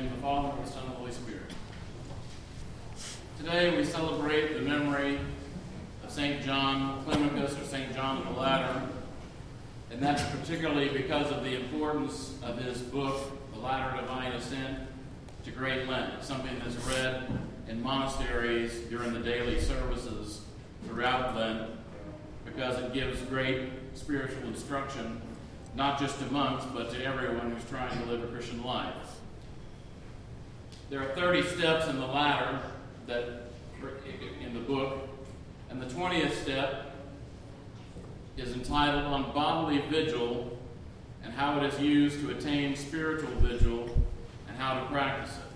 name of the Father, and the Son, and the Holy Spirit. Today we celebrate the memory of St. John Climacus, or St. John of the Ladder, and that's particularly because of the importance of his book, The Ladder of Divine Ascent, to Great Lent. It's something that's read in monasteries during the daily services throughout Lent, because it gives great spiritual instruction, not just to monks, but to everyone who's trying to live a Christian life. There are 30 steps in the ladder in the book, and the 20th step is entitled On Bodily Vigil and How It is Used to Attain Spiritual Vigil and How to Practice it.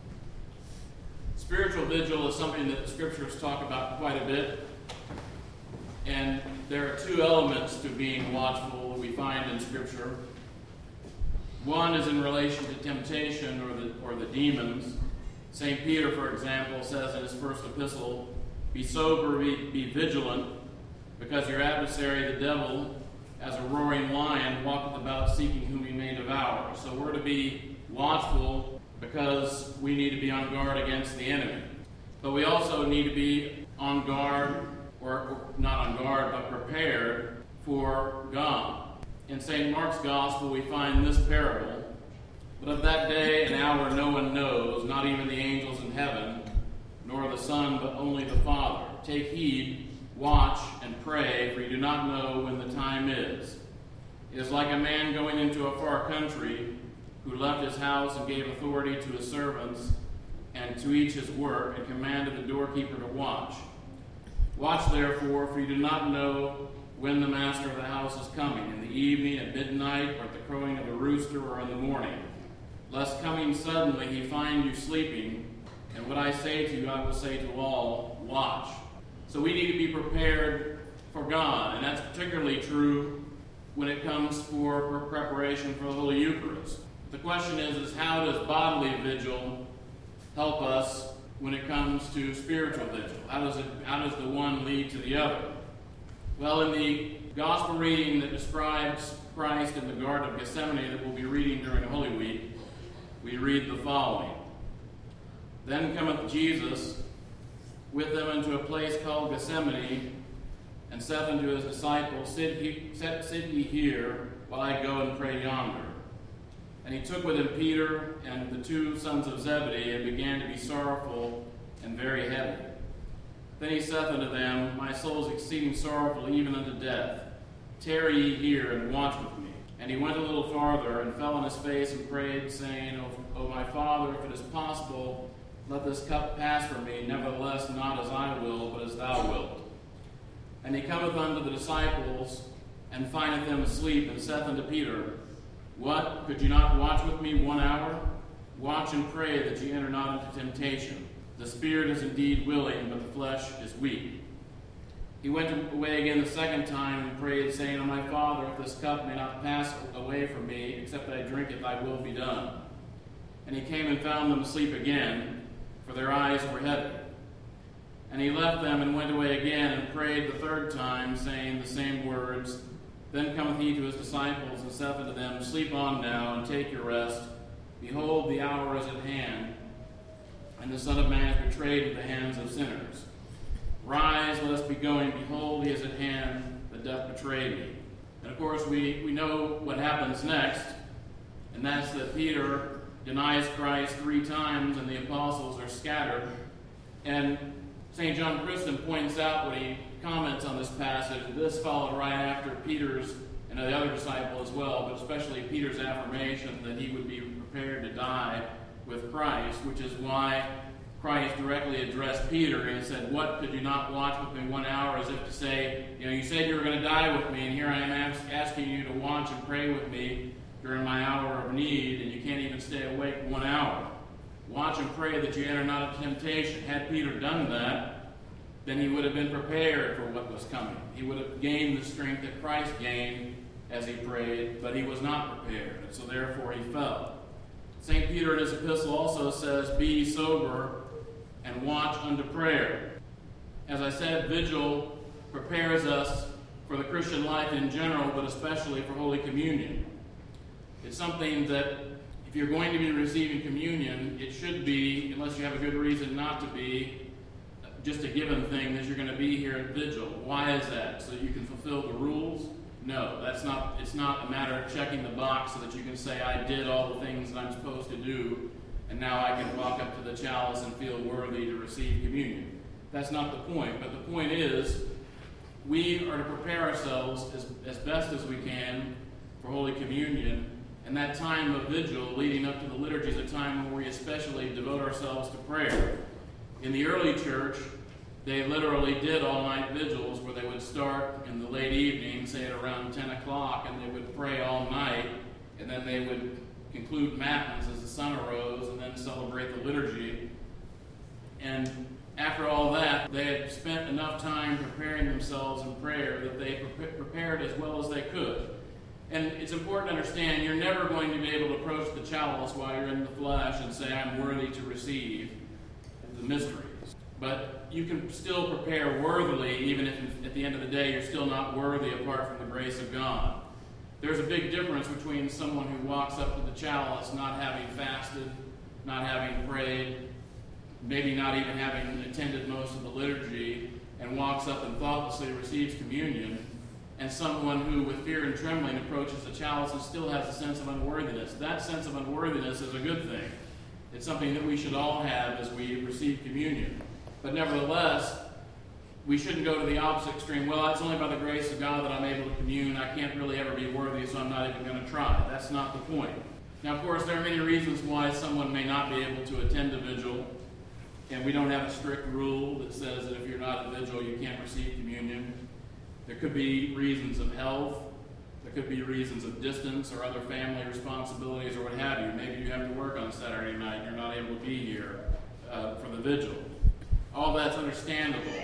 Spiritual vigil is something that the scriptures talk about quite a bit, and there are two elements to being watchful that we find in Scripture. One is in relation to temptation or the demons. St. Peter, for example, says in his first epistle, "Be sober, be vigilant, because your adversary, the devil, as a roaring lion, walketh about seeking whom he may devour." So we're to be watchful because we need to be on guard against the enemy. But we also need to be on guard, or not on guard, but prepared for God. In St. Mark's Gospel, we find this parable: "But of that day and hour no one knows, not even the angels in heaven, nor the Son, but only the Father. Take heed, watch, and pray, for you do not know when the time is. It is like a man going into a far country, who left his house and gave authority to his servants, and to each his work, and commanded the doorkeeper to watch. Watch therefore, for you do not know when the master of the house is coming, in the evening, at midnight, or at the crowing of a rooster, or in the morning, lest coming suddenly he find you sleeping. And what I say to you, I will say to all, watch." So we need to be prepared for God, and that's particularly true when it comes for preparation for the Holy Eucharist. The question is how does bodily vigil help us when it comes to spiritual vigil? How does the one lead to the other? Well, in the gospel reading that describes Christ in the Garden of Gethsemane that we'll be reading during Holy Week, we read the following: "Then cometh Jesus with them into a place called Gethsemane, and saith unto his disciples, Sit ye here, while I go and pray yonder. And he took with him Peter and the two sons of Zebedee, and began to be sorrowful and very heavy. Then he saith unto them, My soul is exceeding sorrowful, even unto death. Tarry ye here, and watch with me. And he went a little farther, and fell on his face, and prayed, saying, O my Father, if it is possible, let this cup pass from me. Nevertheless, not as I will, but as thou wilt. And he cometh unto the disciples, and findeth them asleep, and saith unto Peter, What, could you not watch with me 1 hour? Watch and pray that ye enter not into temptation. The spirit is indeed willing, but the flesh is weak. He went away again the second time, and prayed, saying, O my Father, if this cup may not pass away from me, except that I drink it, thy will be done. And he came and found them asleep again, for their eyes were heavy. And he left them, and went away again, and prayed the third time, saying the same words. Then cometh he to his disciples, and saith unto them, Sleep on now, and take your rest. Behold, the hour is at hand, and the Son of Man is betrayed into the hands of sinners. Rise, let us be going. Behold, he is at hand that doth betray me." And of course, we know what happens next, and that's that Peter denies Christ 3 times, and the apostles are scattered. And St. John Chrysostom points out when he comments on this passage, this followed right after Peter's and the other disciple as well, but especially Peter's affirmation that he would be prepared to die with Christ, which is why Christ directly addressed Peter and said, "What, could you not watch with me 1 hour?" As if to say, you said you were going to die with me, and here I am asking you to watch and pray with me during my hour of need, and you can't even stay awake 1 hour. Watch and pray that you enter not into temptation. Had Peter done that, then he would have been prepared for what was coming. He would have gained the strength that Christ gained as he prayed, but he was not prepared, and so therefore he fell. St. Peter in his epistle also says, "Be sober and watch unto prayer." As I said, vigil prepares us for the Christian life in general, but especially for Holy Communion. It's something that if you're going to be receiving communion, it should be, unless you have a good reason not to be, just a given thing that you're going to be here at vigil. Why is that? So that you can fulfill the rules? No, that's not. It's not a matter of checking the box so that you can say, I did all the things that I'm supposed to do, and now I can walk up to the chalice and feel worthy to receive communion. That's not the point. But the point is, we are to prepare ourselves as best as we can for Holy Communion. And that time of vigil leading up to the liturgy is a time where we especially devote ourselves to prayer. In the early church, they literally did all-night vigils where they would start in the late evening, say at around 10 o'clock, and they would pray all night, and then they would conclude matins as the sun arose, and then celebrate the liturgy. And after all that, they had spent enough time preparing themselves in prayer that they prepared as well as they could. And it's important to understand you're never going to be able to approach the chalice while you're in the flesh and say, I'm worthy to receive the mysteries. But you can still prepare worthily, even if at the end of the day you're still not worthy apart from the grace of God. There's a big difference between someone who walks up to the chalice not having fasted, not having prayed, maybe not even having attended most of the liturgy, and walks up and thoughtlessly receives communion, and someone who with fear and trembling approaches the chalice and still has a sense of unworthiness. That sense of unworthiness is a good thing. It's something that we should all have as we receive communion. But nevertheless, we shouldn't go to the opposite extreme. Well, it's only by the grace of God that I'm able to commune. I can't really ever be worthy, so I'm not even going to try. That's not the point. Now, of course, there are many reasons why someone may not be able to attend a vigil. And we don't have a strict rule that says that if you're not at vigil, you can't receive communion. There could be reasons of health. There could be reasons of distance or other family responsibilities or what have you. Maybe you have to work on Saturday night and you're not able to be here for the vigil. All that's understandable.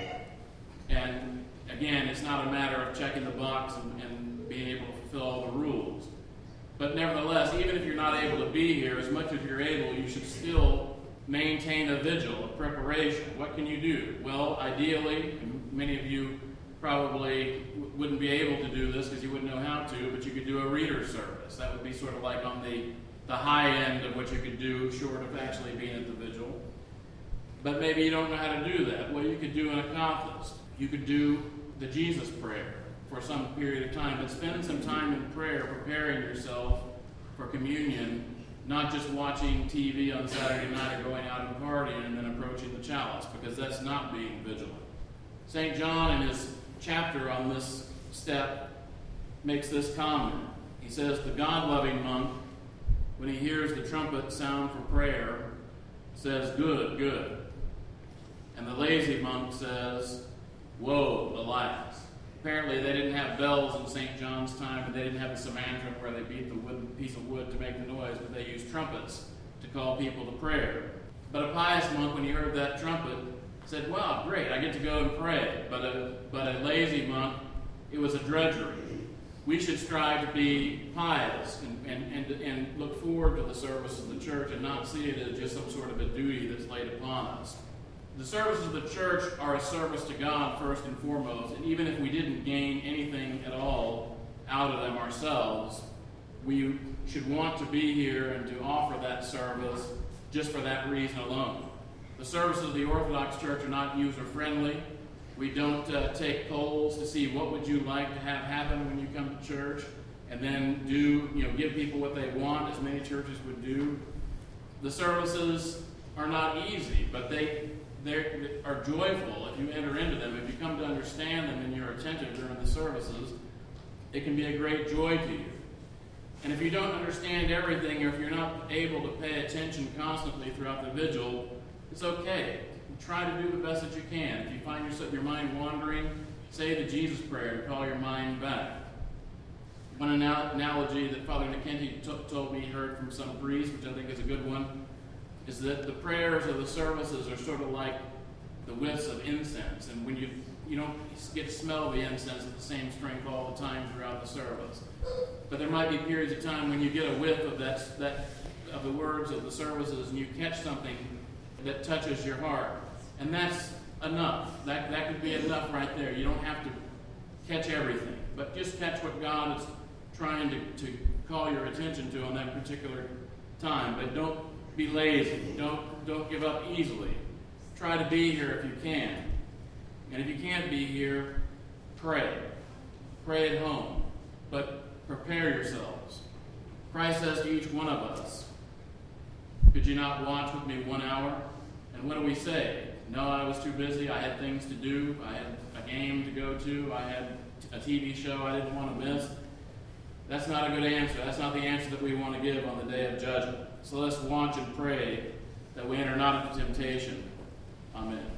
And again, it's not a matter of checking the box and being able to fulfill all the rules. But nevertheless, even if you're not able to be here, as much as you're able, you should still maintain a vigil, a preparation. What can you do? Well, ideally, and many of you probably wouldn't be able to do this because you wouldn't know how to, but you could do a reader service. That would be sort of like on the high end of what you could do short of actually being at the vigil. But maybe you don't know how to do that. Well, you could do an accomplice. You could do the Jesus prayer for some period of time, but spend some time in prayer preparing yourself for communion, not just watching TV on Saturday night or going out and partying and then approaching the chalice, because that's not being vigilant. St. John, in his chapter on this step, makes this comment. He says, the God-loving monk, when he hears the trumpet sound for prayer, says, good, good. And the lazy monk says, woe, alas. Apparently they didn't have bells in St. John's time, and they didn't have a psalmantrum where they beat the piece of wood to make the noise, but they used trumpets to call people to prayer. But a pious monk, when he heard that trumpet, said, wow, great, I get to go and pray. But a lazy monk, it was a drudgery. We should strive to be pious and look forward to the service of the church and not see it as just some sort of a duty that's laid upon us. The services of the church are a service to God first and foremost, and even if we didn't gain anything at all out of them ourselves, we should want to be here and to offer that service just for that reason alone. The services of the Orthodox Church are not user-friendly. We don't take polls to see what would you like to have happen when you come to church, and then give people what they want, as many churches would do. The services are not easy, but they are joyful if you enter into them. If you come to understand them and you're attentive during the services, it can be a great joy to you. And if you don't understand everything, or if you're not able to pay attention constantly throughout the vigil, it's okay. Try to do the best that you can. If you find your mind wandering, say the Jesus prayer and call your mind back. One analogy that Father McKenty told me he heard from some priest, which I think is a good one, is that the prayers of the services are sort of like the whiffs of incense. And when you don't get to smell the incense at the same strength all the time throughout the service. But there might be periods of time when you get a whiff of of the words of the services and you catch something that touches your heart. And that's enough. That could be enough right there. You don't have to catch everything, but just catch what God is trying to call your attention to on that particular time, but don't be lazy. Don't give up easily. Try to be here if you can. And if you can't be here, pray. Pray at home. But prepare yourselves. Christ says to each one of us, could you not watch with me 1 hour? And what do we say? No, I was too busy. I had things to do. I had a game to go to. I had a TV show I didn't want to miss. That's not a good answer. That's not the answer that we want to give on the day of judgment. So let's watch and pray that we enter not into temptation. Amen.